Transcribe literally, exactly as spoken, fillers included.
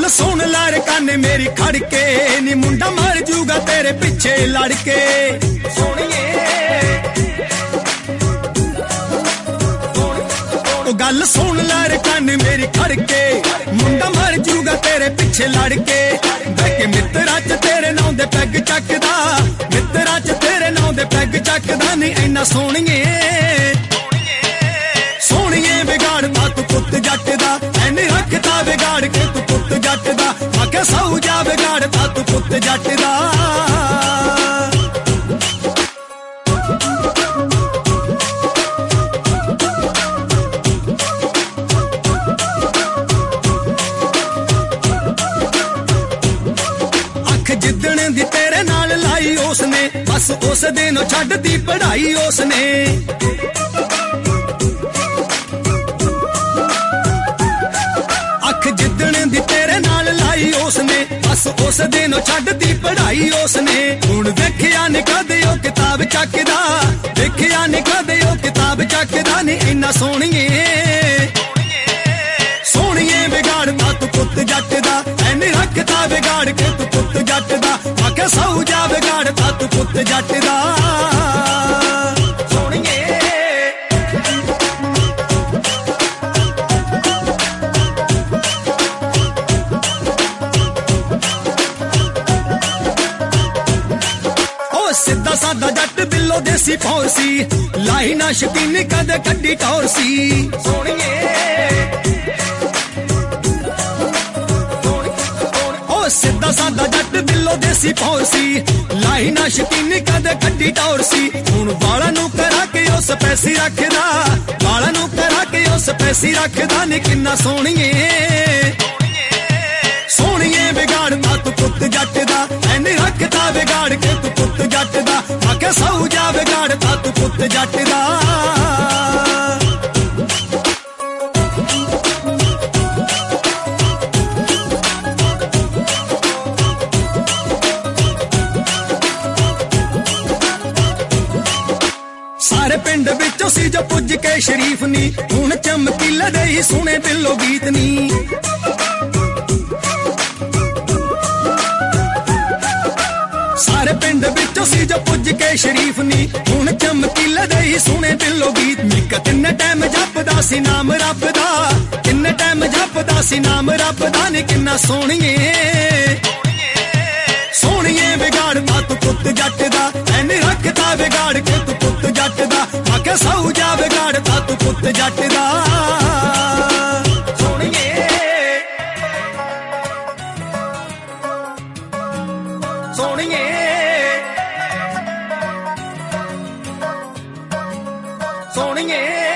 गल सुन लार काने मेरी खड़के नी मुंडा मर जूगा तेरे पिछे लड़के सोनिए गल सुन लार काने मेरी खड़के मुंडा मर जूगा तेरे पिछे लड़के बैके मित्रा च तेरे नां दे पैग चकदा मित्रा च तेरे नां दे पैग चकदा नी इन्ना सोनिए सोनिए बिगाड़दा तू पुत जट दा ऐनी रखदा बिगाड़ के तू पुत जट दा आखे सौ जा बिगाड़दा तू पुत जट दा अख जिद्दण दी तेरे नाल लाई उसने बस उस दिन छड्ड दी पढ़ाई उसने जिद्दण दी तेरे नाल लाई उसने बस उस दिन छड्ड दी पढ़ाई उसने हुण देखिया नी कदे ओ किताब चकदा देखिया नी कदे ओ किताब चकदा नी इन्ना सोनिए सोनिए बिगाड़दा तू पुत जट दा ऐनी रखदा बिगाड़ के तू पुत जट दा आखे सौ जा बिगाड़दा तू पुत जट दा सिद्धा सादा जट बिल्लो देसी फौसी लाई ना शकीनी कदे कड्डी टौरसी सोनिए ओ सिद्धा सादा जट बिल्लो देसी फौसी लाई ना शकीनी कदे कड्डी टौरसी हुण वाला नू करा के उस पैसी रखदा वाला नू करा के उस पैसी रखदा नी किन्ना सोनिए सोनिए बिगाड़दा तू पुत जट दा ऐनी रखदा बिगाड़ के तू पुत जट दा आखे सौ जा बिगाड़दा तू पुत जट दा सारे पिंड विचों सी जो पुज के शरीफ नी हुण चमकीले दे ही सुने बिल्लो गीत नी सारे पिंड विचों सी जो पुज के शरीफ नी हुण चमकीले दे ही सुने बिल्लो गीत निक्का किन्ने टाइम जपदा सी नाम रब दा किन्ने टाइम जपदा सी नाम रब दा नी किन्ना सोनिए सोनिए बिगाड़दा तू पुत जट दा ऐनी रखदा बिगाड़ के तू पुत जट दा आखे सौ जा बिगाड़दा तू पुत जट दा सोनिए सोनिए सोनिए